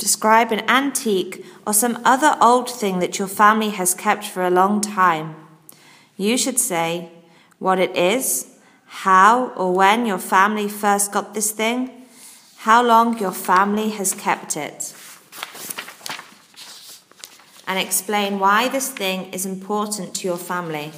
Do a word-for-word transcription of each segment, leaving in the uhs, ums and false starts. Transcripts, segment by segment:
Describe an antique or some other old thing that your family has kept for a long time. You should say what it is, how or when your family first got this thing, how long your family has kept it, and explain why this thing is important to your family.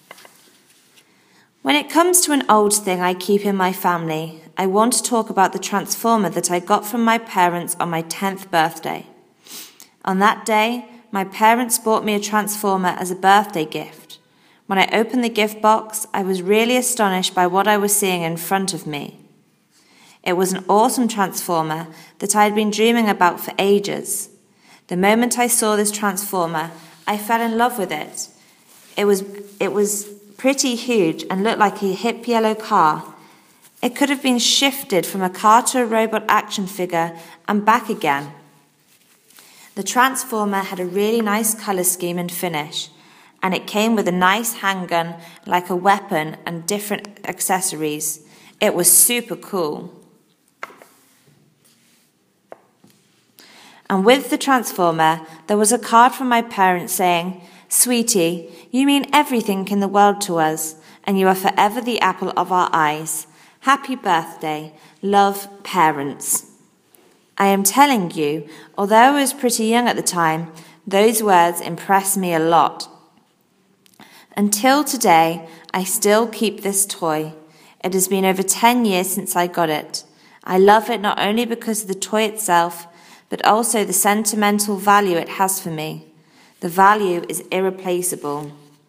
When it comes to an old thing I keep in my family, I want to talk about the transformer that I got from my parents on my tenth birthday. On that day, my parents bought me a transformer as a birthday gift. When I opened the gift box, I was really astonished by what I was seeing in front of me. It was an awesome transformer that I had been dreaming about for ages. The moment I saw this transformer, I fell in love with it. It was, it was pretty huge and looked like a hip yellow car. It could have been shifted from a car to a robot action figure and back again. The transformer had a really nice colour scheme and finish, and it came with a nice handgun like a weapon and different accessories. It was super cool. And with the transformer, there was a card from my parents saying, "Sweetie, you mean everything in the world to us, and you are forever the apple of our eyes. Happy birthday. Love, Parents." I am telling you, although I was pretty young at the time, those words impressed me a lot. Until today, I still keep this toy. It has been over ten years since I got it. I love it not only because of the toy itself, but also the sentimental value it has for me. The value is irreplaceable.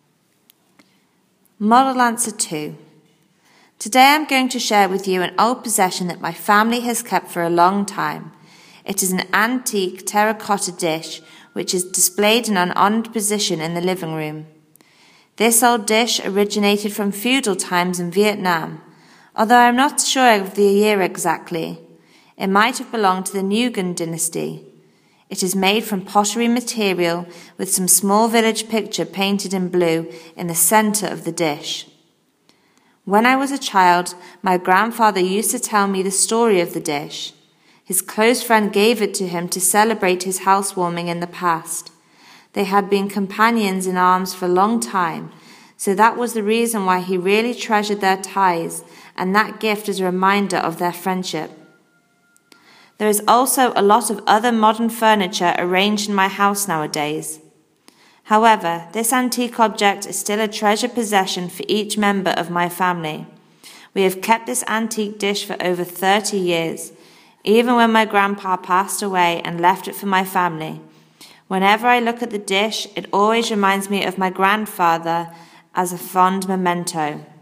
Model answer two. Today I'm going to share with you an old possession that my family has kept for a long time. It is an antique terracotta dish which is displayed in an honoured position in the living room. This old dish originated from feudal times in Vietnam, although I am not sure of the year exactly. It might have belonged to the Nguyen dynasty. It is made from pottery material with some small village picture painted in blue in the centre of the dish. When I was a child, my grandfather used to tell me the story of the dish. His close friend gave it to him to celebrate his housewarming in the past. They had been companions in arms for a long time, so that was the reason why he really treasured their ties, and that gift is a reminder of their friendship. There is also a lot of other modern furniture arranged in my house nowadays. However, this antique object is still a treasured possession for each member of my family. We have kept this antique dish for over thirty years, even when my grandpa passed away and left it for my family. Whenever I look at the dish, it always reminds me of my grandfather as a fond memento.